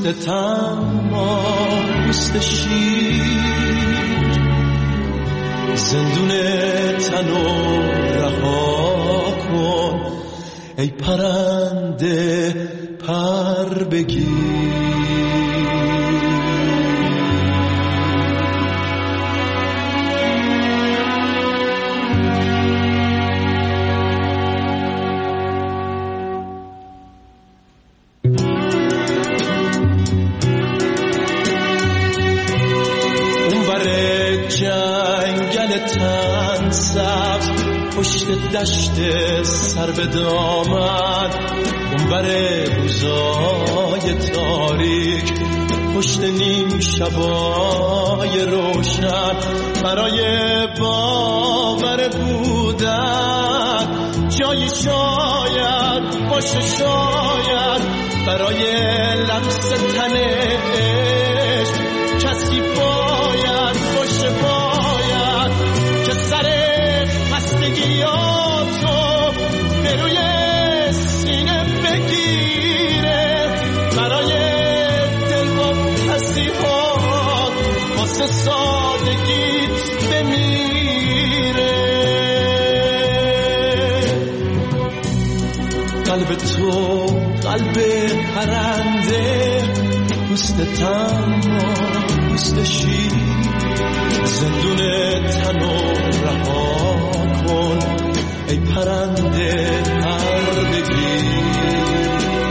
پوست تنها پوست شیر، زندون تنو رها کن ای پرنده پر بگیر. جنگل تن سبز پشت دشت سر به دامن، اونور روزای تاریک پشت نیم شبای روشن، برای باور بودن جایی شاید باشه، شاید برای لمس تن عشق کسی باید باشه، باید که سر خستگیاتو به روی سینه بگیره، برای دلواپسی‌هات واسه سادگیت بمیره. قلب تو قلب پرنده، پوست تنها پوست شیر، زندون تنو رها کن ای پرنده پر بگیر.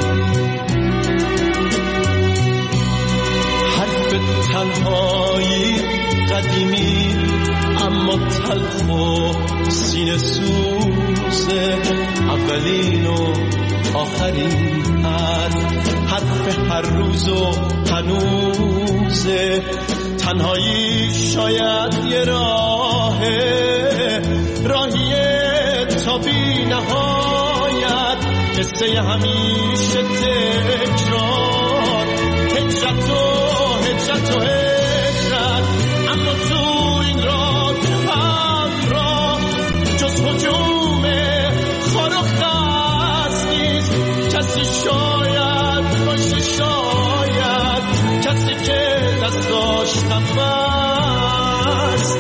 حرف تنهایی قدیمی اما تلخ و سینه سوزه، اولین و آخرین حرف هر روز و هنوزه. تنهایی شاید یه راهیه تا بی نهایت، قصه همیشه تکرار، هجرت و هجرت و هجرت، اما تو این راه همراه جز هجوم خار و خس نیست کسی، شاید باشه، شاید کسی که دستاش نفس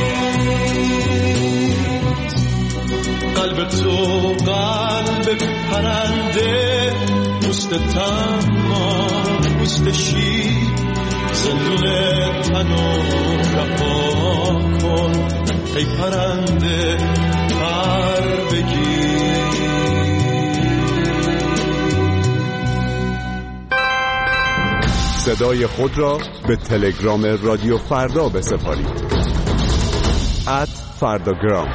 نیست. قلب تو قلب پرنده، پوست تنها پوست شیر، زندون تنو رها کن ای پرنده پر بگیر. صدای خود را به تلگرام رادیو فردا بسپارید. @فرداگرام.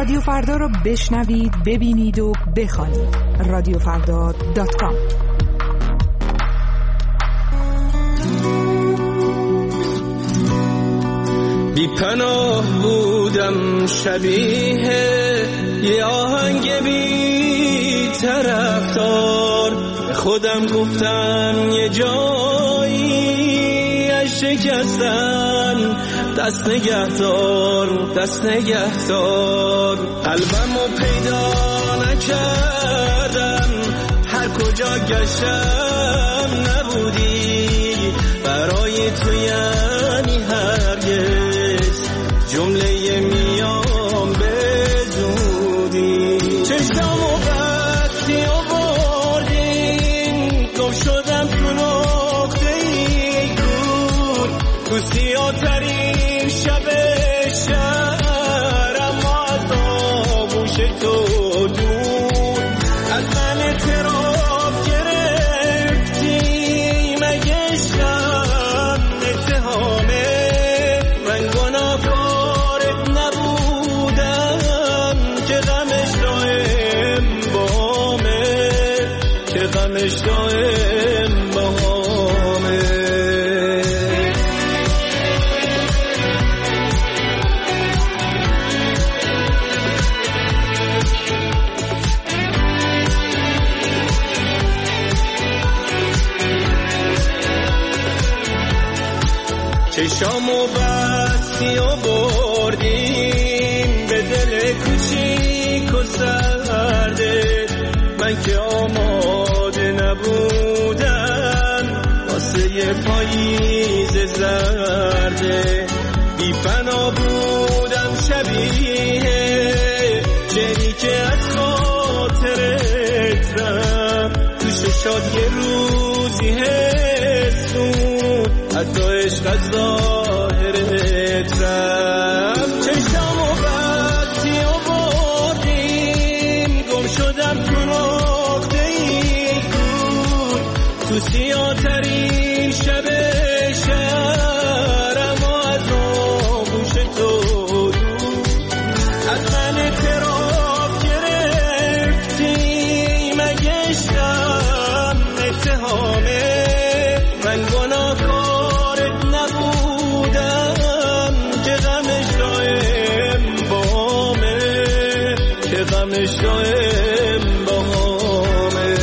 رادیو فردا رو بشنوید، ببینید و بخوانید. رادیوفردا.com. بی پناه بودم شبیه یه آهنگ بی طرفدار، خودم گفتم یه جایی از شکستن دست نگهدار، دست نگهدار. قلبمو پیدا نکردم، هر کجا گشتم نبودی، برای تو یعنی هرگز جمله میام به زودی. چشمو بستی و بردین، گم شدم تو نقطه‌ای دور، تو سیاه‌ترین شب شهر، اما از آغوش تو دور. از من اعتراف گرفتی، مگه شب اتهامه؟ من گناهکارت نبودم که غمش دائم باهمه، که غمش دائم باهمه. چشامو بستی و بردیم به دل کوچیک و سرده، من که آماده نبودم واسه پاییز زرده. بی پناه بودم شبیه جری که از خاطرت رم، تو ششات یه روزی حسون حتی عشق از ظاهرت رم. چشمو بستی و بردیم، گم شدم تو نقطه‌ای دور، تو سیاه‌ترین شب شهر، اما از آغوش تو دور. از من اعتراف گرفتی، مگه شب اتهامه؟ من گناهکارت نبودم که غمش دائم باهمه، که غمش دائم باهمه.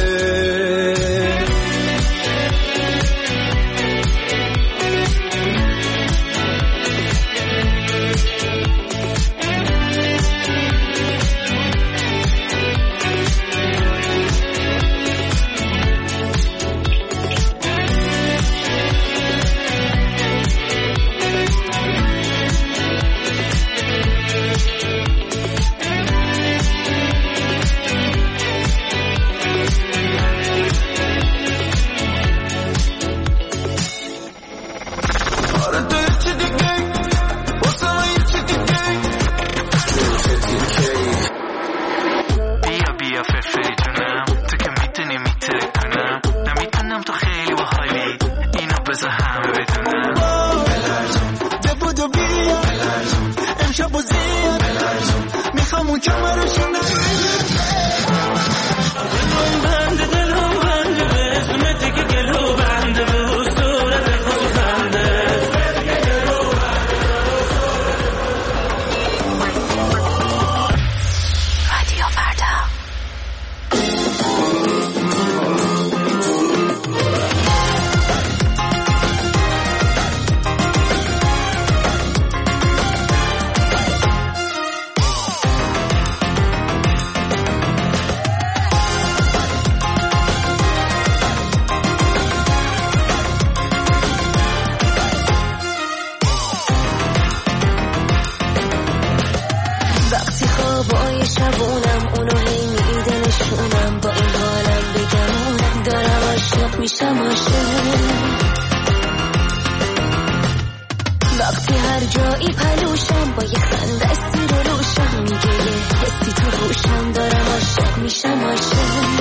وقتی هر جایی پلوشم با یه خنده سیر و روشم، میگه یه حسی تو روشم دارم عاشق میشم عاشق.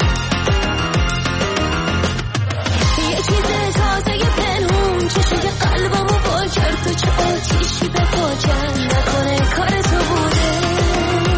یه چیز تازه پنهون چشوی قلبمو وا کرد، تو چه آتیشی به پا کرد، نکنه کار تو بوده.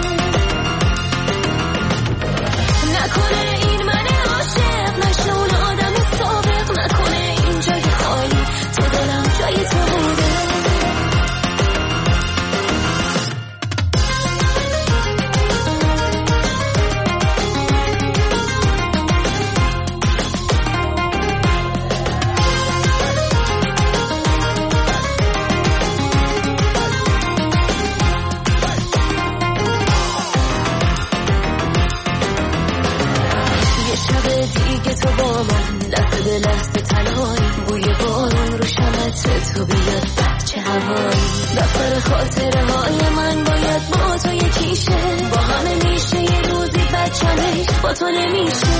تو نمیشه.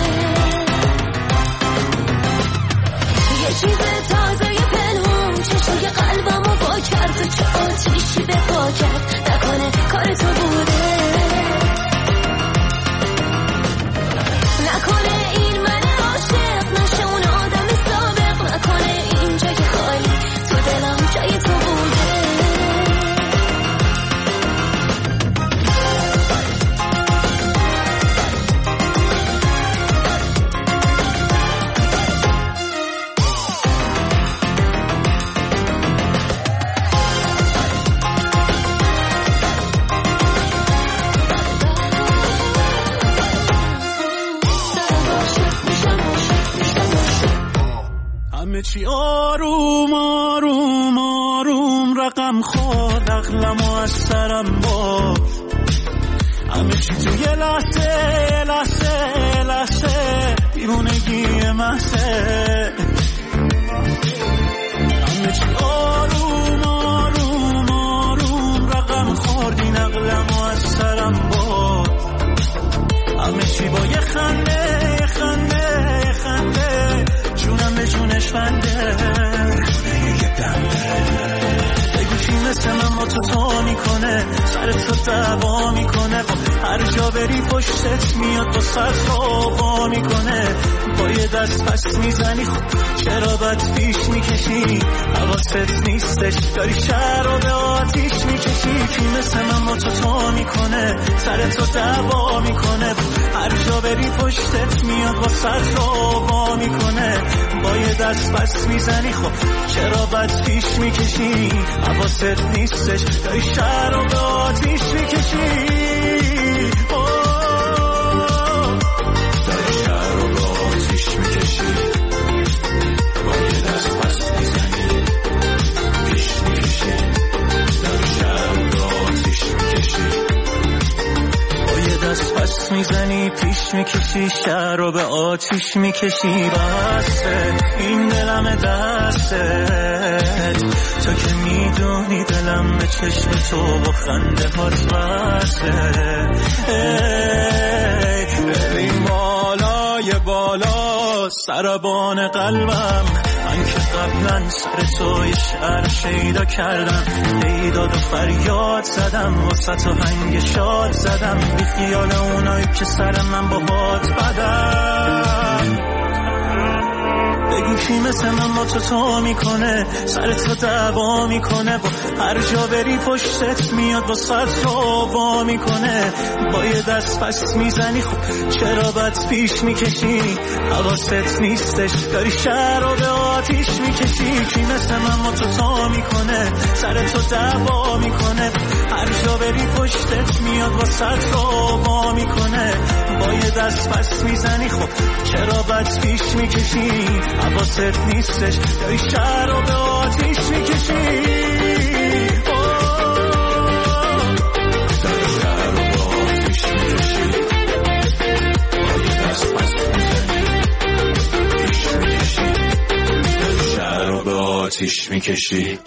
یه چیز تازه پنهون چشای قلبمو با کرد و چه آتیشی به پا کرد. نکنه کار تو بوده، نکنه این من عاشق نشه اون آدم سابق، نکنه این جای خالی تو دلم جای تو بوده. همه چی آروم آروم آروم رقم خورد، عقلمو از سرم برد. همه چی تو یه لحظه لحظه لحظه دیوونگی محضه. همه چی آروم آروم آروم رقم خورد، این عقلمو از سرم برد. همه چی با یه خنده یه خنده یه خنده جونم به جونش بنده. بگو کی مثل من با تو میکنه، سرت رو دعوا میکنه، هر جا بری پشتت میاد با سر خوابا میکنه. با یه دست پس میزنی خب چرا بد پیش میکشی، حواست نیستش داری شهر رو به آتیش میکشی. کی مثل من با تو میکنه، سرت رو دعوا میکنه، هر جا بری پشتت میاد با سر خوابا میکنه. با یه دست پس میزنی خب چرا بد پیش میکشی، حواست نیستش داری شهر رو به آتیش میکشی. داری شهر رو به آتیش میکشی. با یه دست پس میزنی پیش میکشی، داری شهر رو به آتیش میکشی. با یه دست پس میزنی پیش میکشی، شهر رو به آتیش میکشی. بسه این دلم دستت، تو که میدونی دلم به چشم تو با خنده هات بسه. ببین بالای بالا سربان قلبم، من که قبلا سر تو یه شعر شیدا کردم، پیداد و فریاد زدم واسه تو هنگ شاد زدم، بی خیال اونایی که سر من با باد بدم. بگو کی مثل من با تو میکنه، سرت رو دعوا میکنه، با هر جا بری پشتت میاد با سرت رو با میکنه. با یه دست پس میزنی خب چرا بد پیش میکشی، حواست نیستش داری شهر رو به آتیش میکشی. کی مثل من با تو میکنه، سرت رو دعوا میکنه، هر جا بری پشتت میاد با سرت رو با میکنه. با یه دست پس میزنی خب چرا بد پیش میکشی، حواست نیستش داری شهر رو به آتیش میکشی. داری شهر رو به آتیش میکشی. با یه دست پس میزنی پیش میکشی، داری شهر رو به آتیش میکشی.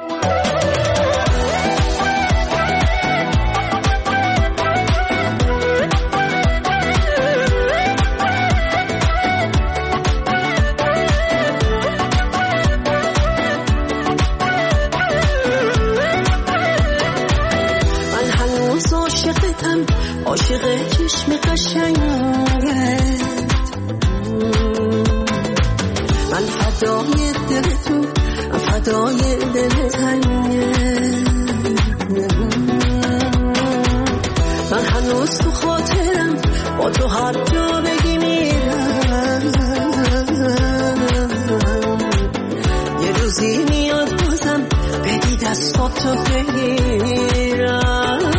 عاشق چشم قشنگت، من فدای دلتون، فدای دل تنگت. من هنوز تو خاطرم با تو هر جا بگی میرم. یه روزی میاد بازم بدی دستاتو بگیرم.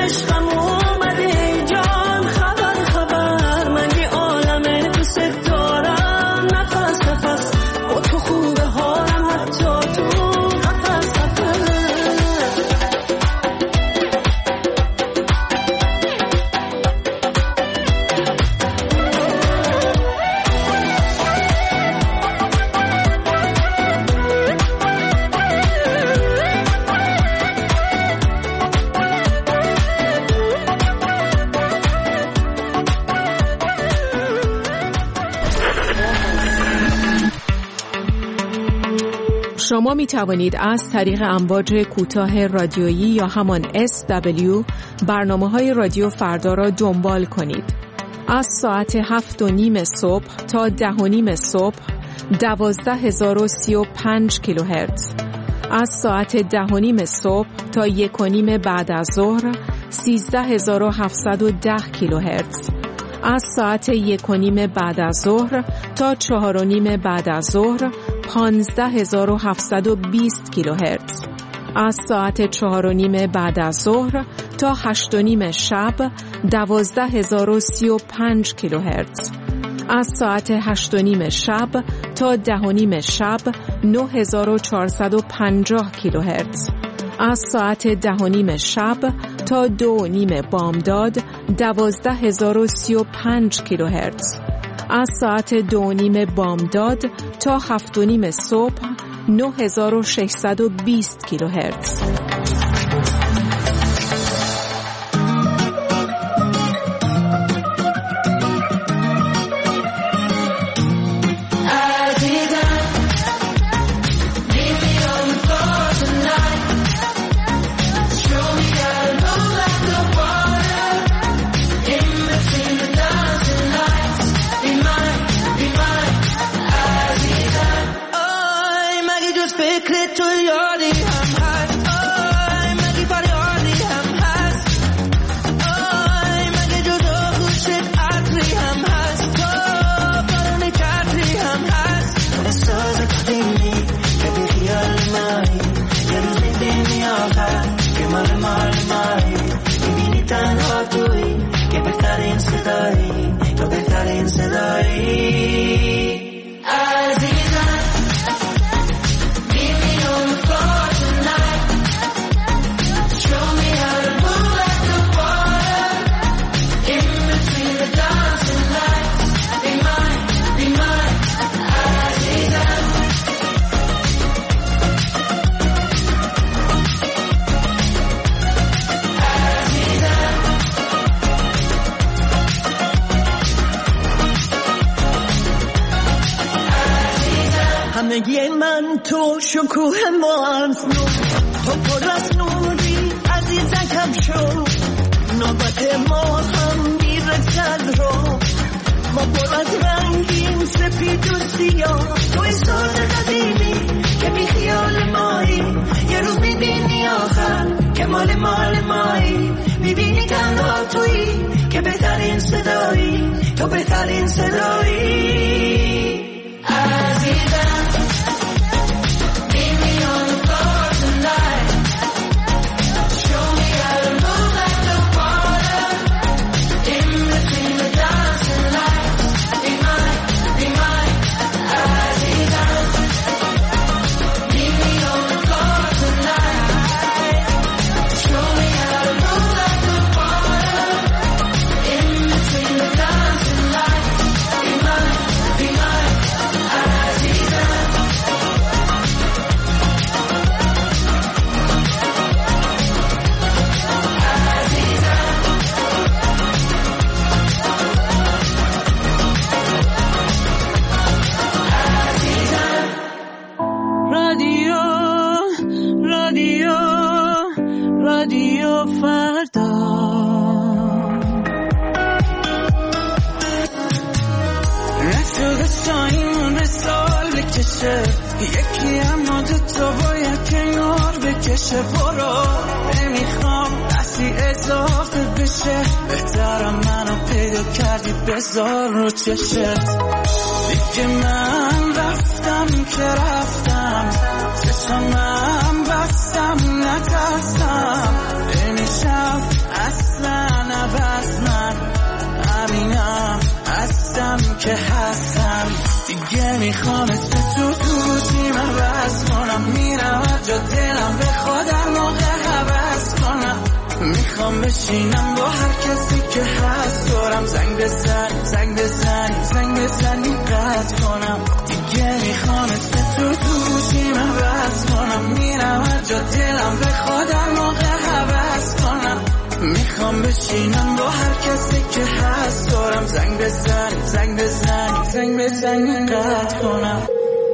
عشقم اومده جان خبر خبر من یه عالمه دوست دارم نفس نفس با تو خوبه حالم حتی تو قفس قفس شما می توانید از طریق امواج کوتاه رادیویی یا همان SW برنامه‌های رادیو فردا را دنبال کنید. از ساعت 7:30 صبح تا 10:30 صبح 12035 کیلوهرتز. از ساعت 10:30 صبح تا 1:30 بعد از ظهر 13710 کیلوهرتز. از ساعت 1:30 بعد از ظهر تا 4:30 بعد از ظهر 15720 کیلوهرتز. از ساعت 4:30 بعد از ظهر تا 8:30 شب 12035 کیلوهرتز. از ساعت 8:30 شب تا 10:30 شب 9450 کیلوهرتز. از ساعت 10:30 شب تا 2:30 بامداد 12035 کیلوهرتز. از ساعت 2:30 بامداد تا 7:30 صبح 9620 کیلوهرتز. همگی من تو شکوه مانز نور تو پر از نوری عزیزم کم شو نوبت ما هم میرسد رو ما پر از رنگیم سپید و سیاه توی ساز قدیمی که بی خیال مایی یه روز میبینی آخر که مال مایی میبینی تنها تویی که بهترین صدایی تو بهترین صدایی عزیزم رادیو فردا نشده سایمون به سال بکشه یکی اما دوتا باید کنار بکشه برو نمیخوام دستی اضافه بشه بهترم منو پیدا کردی بذار رو چشت دیگه من رفتم که رفتم چشمم بستم نترسم نمیشم از که هستم. دیگه میخوام اسم تو سیم عوض کنم. میرم هر جا دلم بخواد هر موقع هوس کنم. میخوام بشینم با هر کسی که هست دورم. زنگ بزنی قطع کنم. دیگه میخوام اسم تو سیم عوض کنم. میرم هر جا دلم بخواد هر موقع هوس کنم. میخوام بشینم با هر کسی که هست دورم. زنگ بزنی قطع کنم.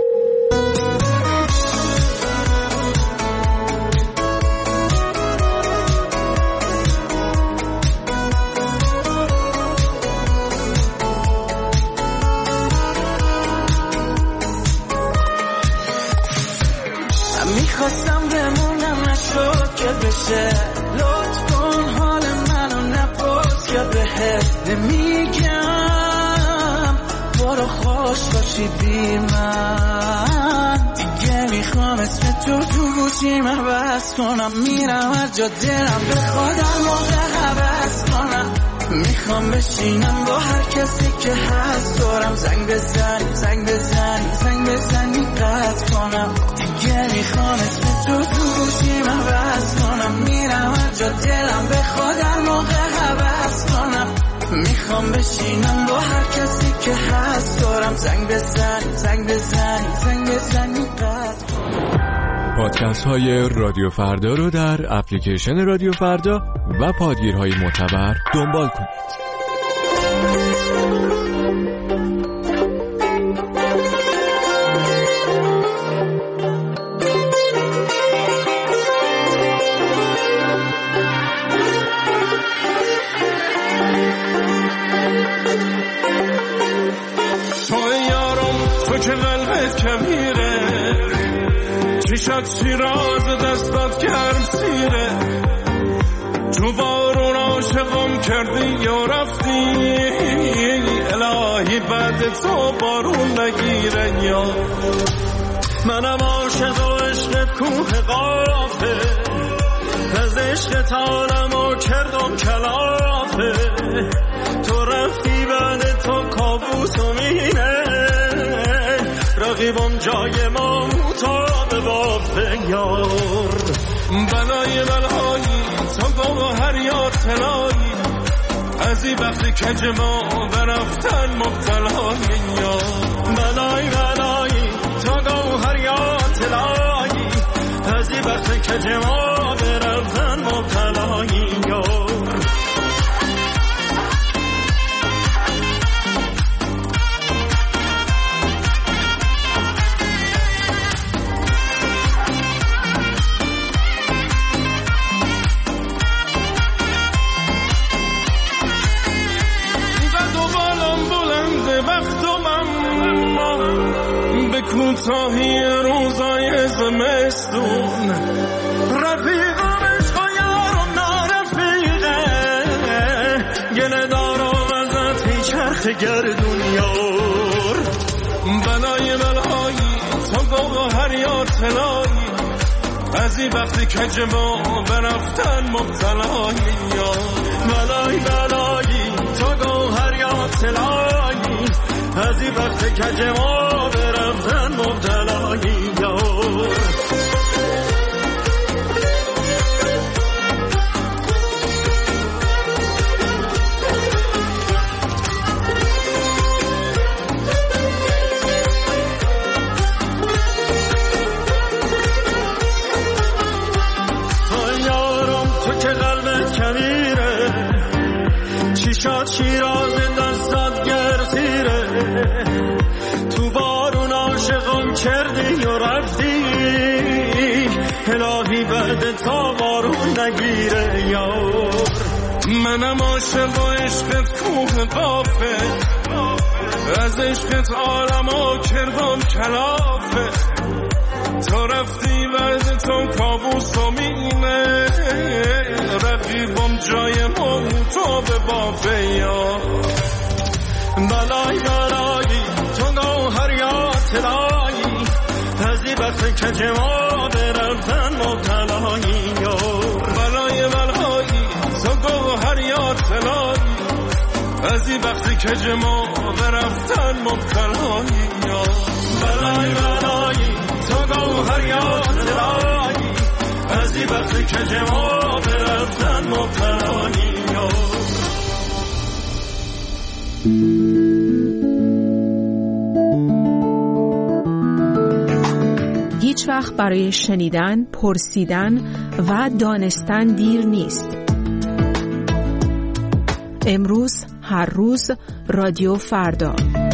میخواستم بمونم نشد که بشه. لطف کن حال منو نپرس یا بهت نمیگم برو خوش باشی بی من. دیگه میخوام اسم تو گوشیم عوض کنم. میرم هر جا دلم بخواد هر موقع هوس کنم. میخوام بشینم با هر کسی که هست دورم. زنگ بزنی قطع کنم. دیگه میخوام اسم تو گوشیم عوض کنم. میرم هر جا دلم بخواد هر موقع هوس کنم. میخوام بشینم با هر کسی که هست دورم. زنگ بزنی قطع کنم. پادکست های رادیو فردا رو در اپلیکیشن رادیو فردا و پادگیرهای معتبر دنبال کنید. چشات شیراز دستات گرم سیره. تو بارون عاشقم کردی یا رفتی. الهی بعد تو بارون نگیره. یا منم عاشق و عشقت کوه قافه. از عشقت عالمو کردم کلافه. تو رفتی بعد تو کابوس و مینه. رقیبم جای ما مطابق بافه. یار بلای بلایی تا گوهر یا طلایی. از این وقتی کج ما برفتن مبتلایی. یار بلای تا گوهر یا طلایی. از این وقتی کج ما برفتن مبتلایی. یار کوتاهی روزای زمستون. رفیقم عشق و یار و نارفیقه. گله دارم ازت هی چرخ گردون. یار بلای بلایی تا گوهر یا طلایی. از این وقتی کج ما برفتن مبتلایی. یار بلای تا گوهر یا طلایی. از این وقتی کج ما برفتن مبتلایی. یار تو یارم تو که قلبت کمیره. چشات شیراز دستات گرسیره. تو بارون عاشقم کردی و رفتی. الهی بعد تا بارون نگیره. یار منم عاشق و عشقت کوه قافه. از عشقت عالمو کردم کلافه. تو رفتی بعد تو کابوس و مینه. رقیبم جای ما تو به بافه. یا بلای تو گوهر یا طلایی. از این وقت کج ما برفتن مبتلایی. بلای تو گوهر یا طلایی. از این وقتی که جما رفتن مبتلایی یا بلای بلایی تا گوهر یا دلایی از این وقتی که جما رفتن مبتلایی یا هیچ وقت برای شنیدن، پرسیدن و دانستن دیر نیست. امروز، هر روز، رادیو فردا.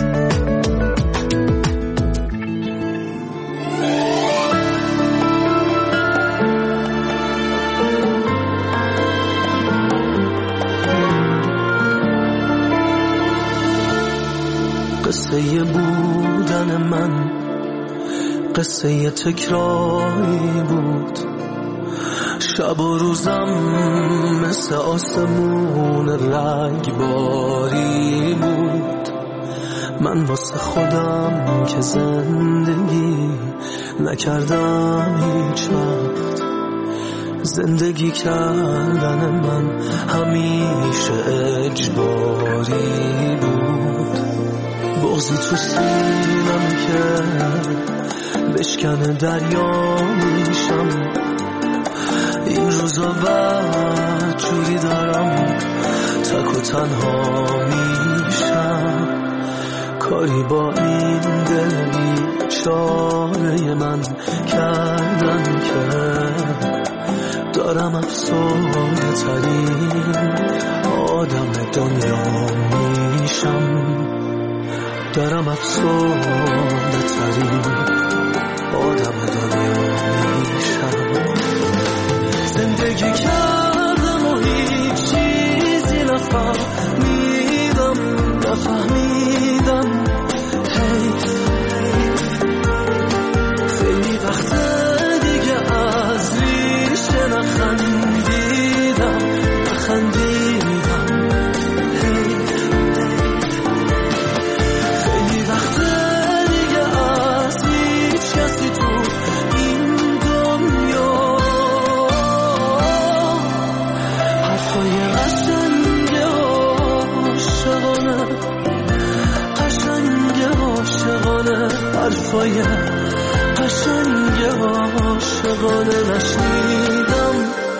قصه بودن من قصه تکراری بود، شب و روزم مثل آسمون رنگباری بود. من واسه خودم که زندگی نکردم هیچ وقت، زندگی کردن من همیشه اجباری بود. بغضی تو سینم که بشکنه دریا میشم، این روزا بعد جوری دارم تک و تنها میشم. کاری با این دل بیچاره من کردن که دارم افسرده ترین آدم دنیا میشم، دارم افسرده ترین آدم دنیا میشم. زندگی کردم و هیچ چیزی نفهمیدم خیلی وقت دیگه از ریشه نخندیدم خیلی وقت دیگه از هیچ کسی تو این دنیا حرفای قشنگ عاشقانه حرفای قشنگ عاشقانه نشنیدم.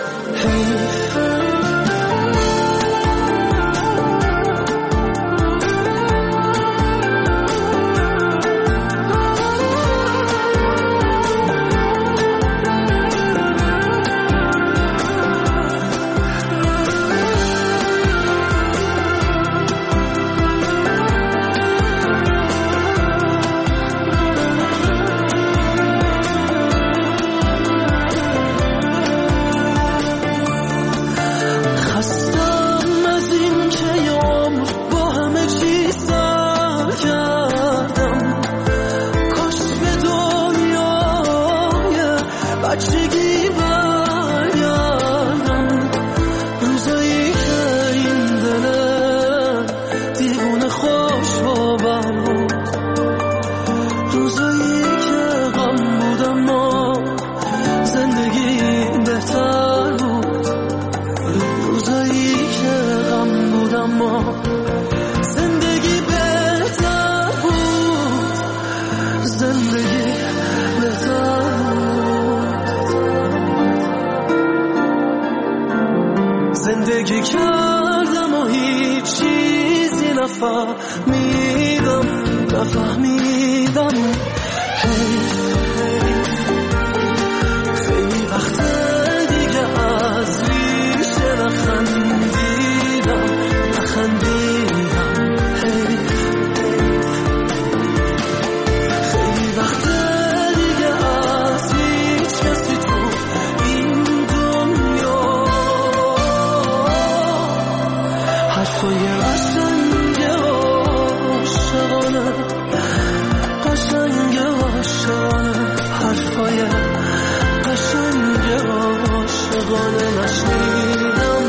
زندگی کردم و هیچ چیزی نفهمیدم خیلی وقت دیگه از ریشه نخندیدم خیلی وقت دیگه از هیچ کسی تو این دنیا حرفای قشنگ عاشقانه حرفای قشنگ عاشقانه نشنیدم.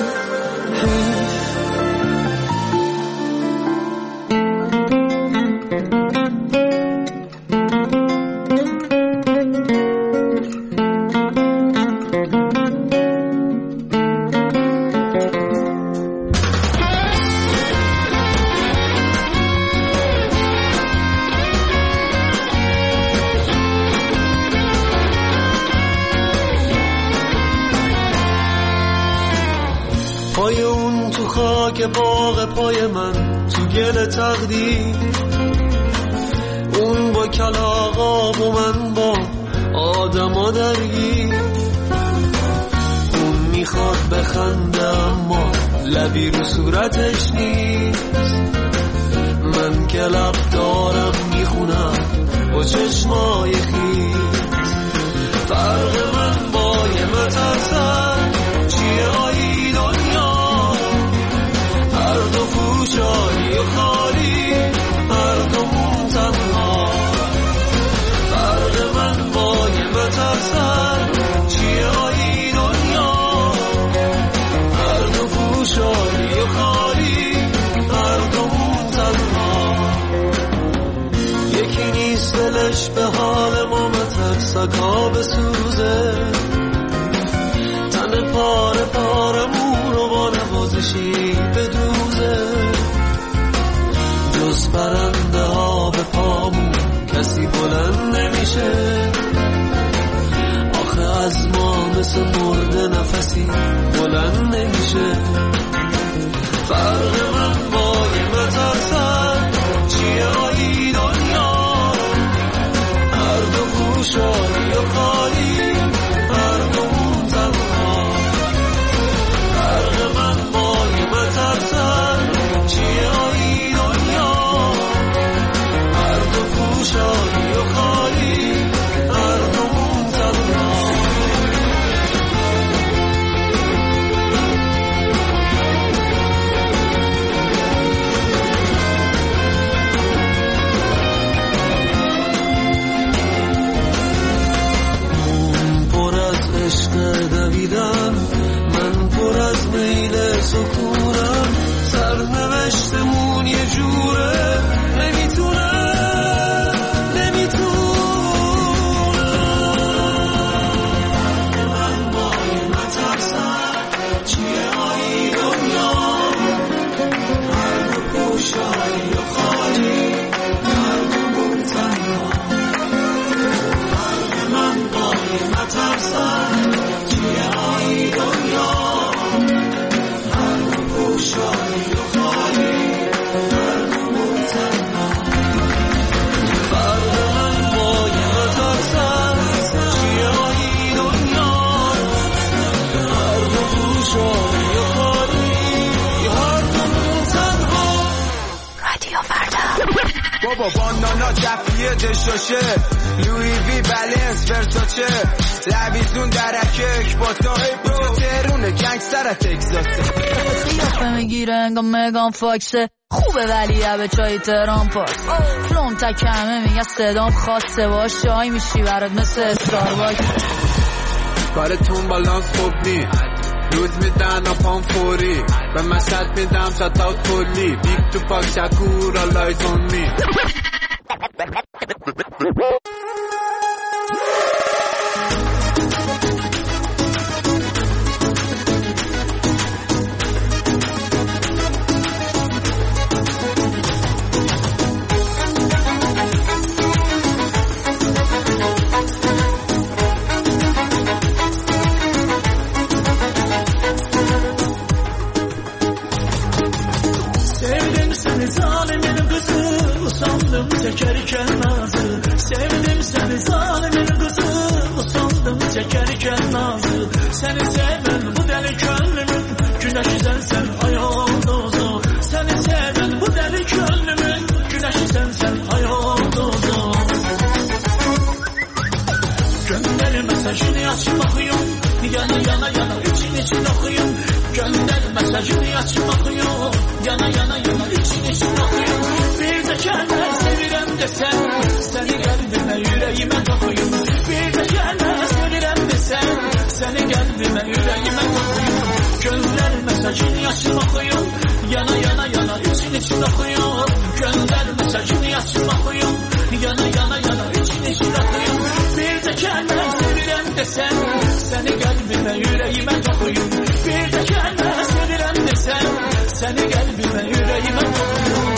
تو خاک باغ پای من، تو گل تقدیر. اون با کلاغاب و من با آدما درگیر. اون میخواد بخنده اما لبی رو صورتش نیست. من که لب دارم میخونم با چشمای خیز. فرق من با یه مترسن چیه آیی دنیا؟ هر دو پوشانی و خالی، هر دومون تنها. فرق من با یه مترسن چیه آیی دنیا؟ هر دو پوشانی و خالی، هر دومون تنها. یکی نیست دلش به حال ما مترسکا بسوزه. تن پاره پارمون رو با نوازشی بدوزه. جز پرنده ها به پامون کسی بلند نمیشه. آخه از ما مثل مرده نفسی بلند نمیشه. فرق من با یه مترسن چیه آیی دنیا؟ هر دو پوشانی و خالی، هر دومون تنها. فرق من با یه مترسن چیه آیی دنیا؟ هر دو پوشانی و خالی، هر دومون تنها. دویدم من پر از میل سکونم. سرنوشتمون یه جوره نمیتونم من باید مترسم چیه آیی دنیا؟ هر دو پوشانی و خالی، هر دومون تنها. من باید مترسم چیه آیی دنیا؟ هر دو پوشانی و خالی، هر دومون تنها. فرق من با یه مترسم چیه آیی دنیا؟ هر دو پوشانی و خالی، هر دومون تنها. رادیو فردا. بابا بانانا جفیه دشاشه، لوی وی بلنس ورساچه، لبیزون درکه اکباتا، اینجا تهرونه گنگستر تگزاسه. قیافه میگیره انگام مگان فاکسه، خوبه ولی به چای تهران پاس. فلوم تکمه میگه صدام خاصه، باش چای میشی برات مثل استارباکس. کارتون بالانس خوب نی، روز میدن اپام فوری، به مشهد میدم شتاوت کلی. بیگ تو پاک شکور آلایز اون می. Çekerken nazı, sevdim seni zalimin kızı. Usandım çekerken nazı, seni seven bu deli gönlümün güneşi sensen hayal dozu. Seni seven bu deli gönlümün güneşi sensen hayal dozu. Gönder mesajını açıp bakıyorum, yana yana yana için için okuyum. Gönder mesajını açıp bakıyorum, yana yana yana için için okuyum. Bir de kendine sevirem desen, seni kalbime yüreğime dokuyum. Bir de kendine sevirem desen, seni kalbime yüreğime dokuyum. Gönder mesajını açıp okuyum, yana yana yana için için okuyum. Gönder mesajını açıp okuyum, yana yana yana için için okuyum. Bir de kendine sevirem desen, seni kalbime yüreğime dokuyum. Bir de kendine sevirem desen, seni kalbime yüreğime dokuyum.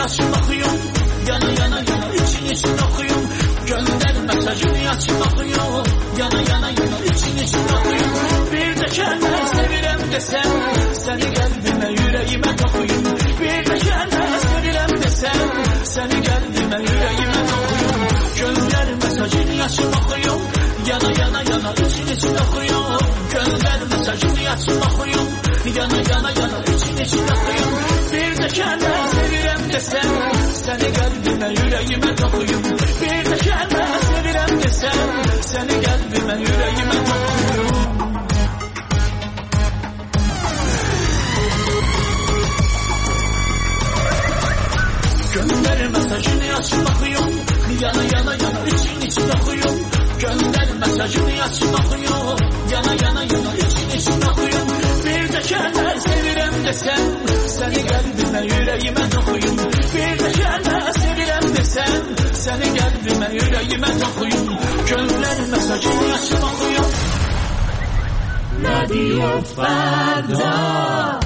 açım akıyor. Yana yana yana için için akıyor. Gönder mesajını açım akıyor. Yana yana yana için için akıyor. Bir de kendime sevirem desem, seni kalbime yüreğime takayım. Bir de kendime sevirem desem, seni kalbime yüreğime takayım. Gönder mesajını açım akıyor. Yana yana yana için için akıyor. Gönder mesajını açım akıyor. Yana yana yana için için akıyor. Bir de kendime sevirem desem, seni kalbime yüreğime takayım. Bir de kendime sevirem desem, seni kalbime yüreğime takayım. Gönder mesajını açıp bakıyorum. Yana yana yana için için akıyor. Gönder mesajını açıp bakıyorum. Yana yana yana için için akıyor. Bir de kendime sevirem desem, seni kalbime yüreğime takayım. Bir de kendime sevirem desem, seni kalbime yüreğime takayım. Gönder mesajını açıp bakıyorum. رادیو فردا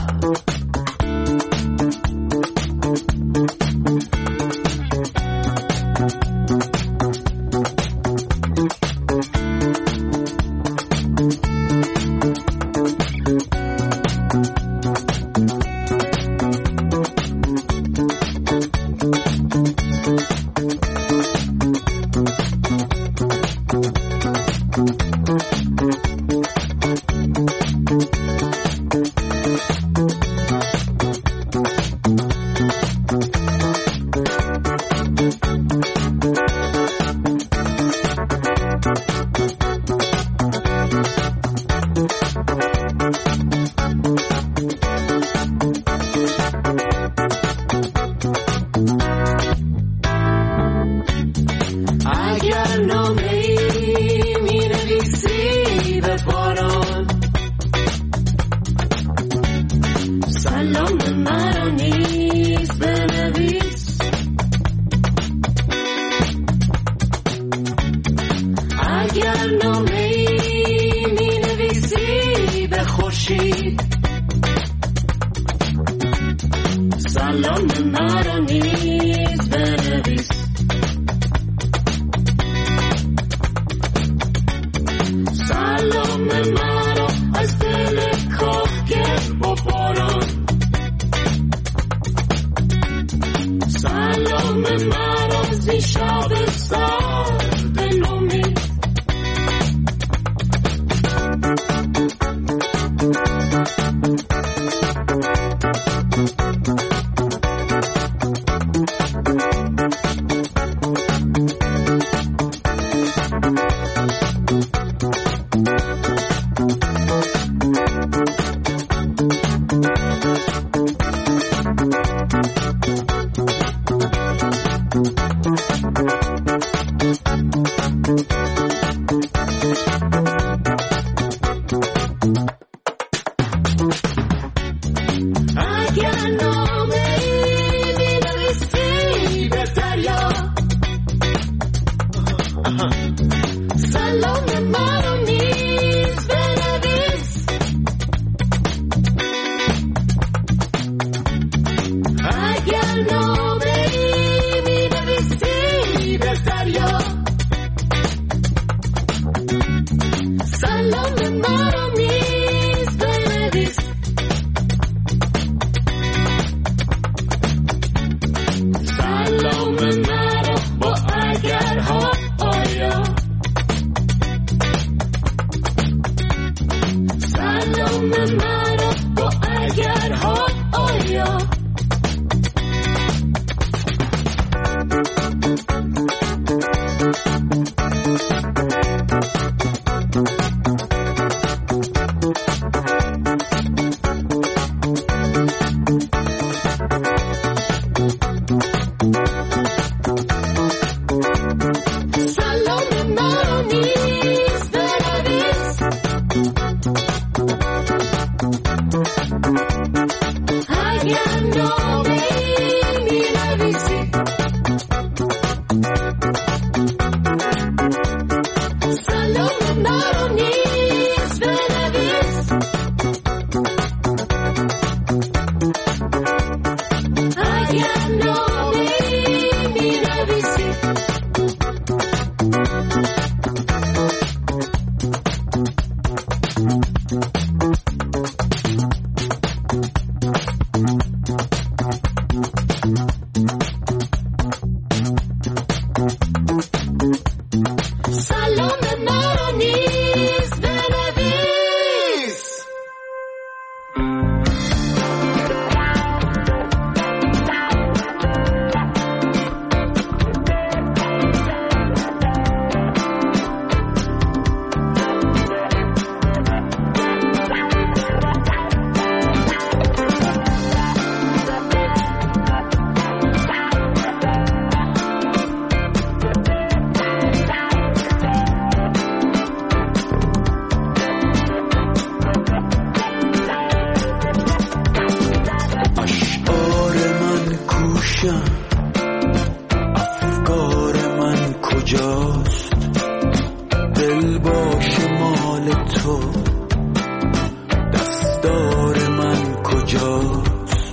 رفتار من کجاست؟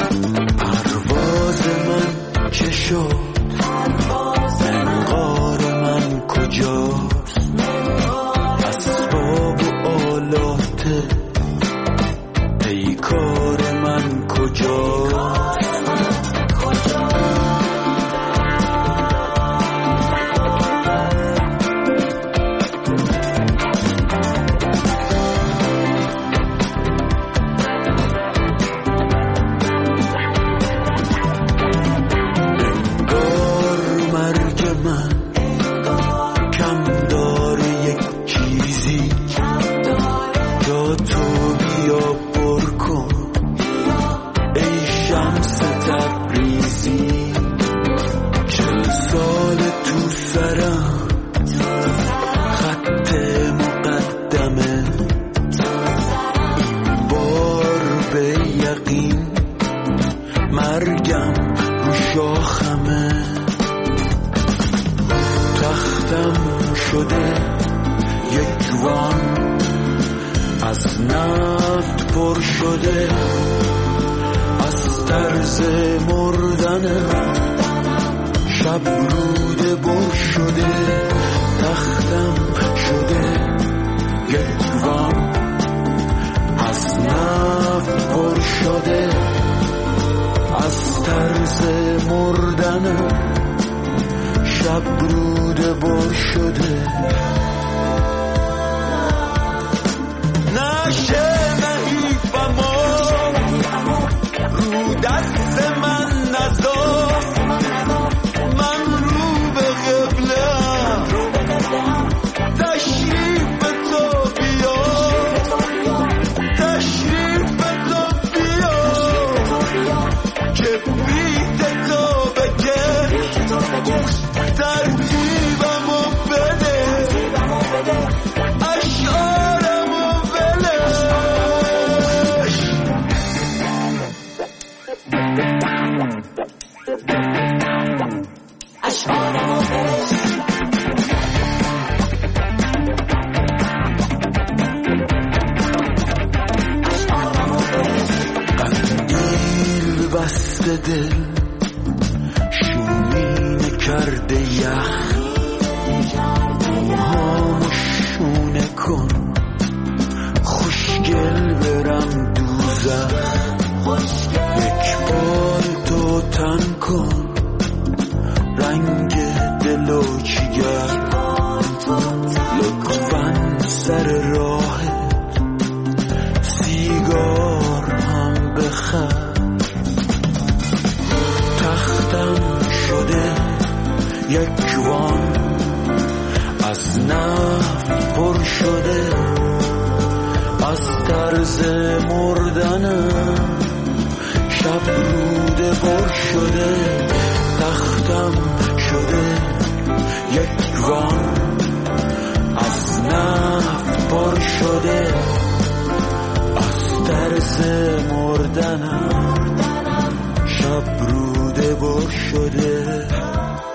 پرواز من چه شد؟ منقار من کجاست؟ اسباب و آلات پیکار من کجاست؟ مرگم رو شاخمه، تختم شده یک وان از نفت پر شده، از طرز مردنم شب روده بر شده. تختم شده یک وان از نفت پر شده، از طرز مردنم شب روده بر شده. نشه نحیفم رو دست من نذار، من رو به قبله‌ام، تشریف تو بیا، تشریف تو بیا، که بیت تو بگه، ترتیبمو بده، اشعارمو بلش. اشعارمو بلش. قندیل بسته دل، شومینه کرده یخ، موهامو شونه کن، خوشگل برم دوزخ. یک بار تو تن کن رنگ دل و جگر، لطفاً سر راهت سیگار هم بخر. تختم شده یک وان از نفت پر شده، از طرز مردنم شب روده پر شده. تختم شده یک وان از نفت پر شده، از طرز مردنم شب روده پر شده.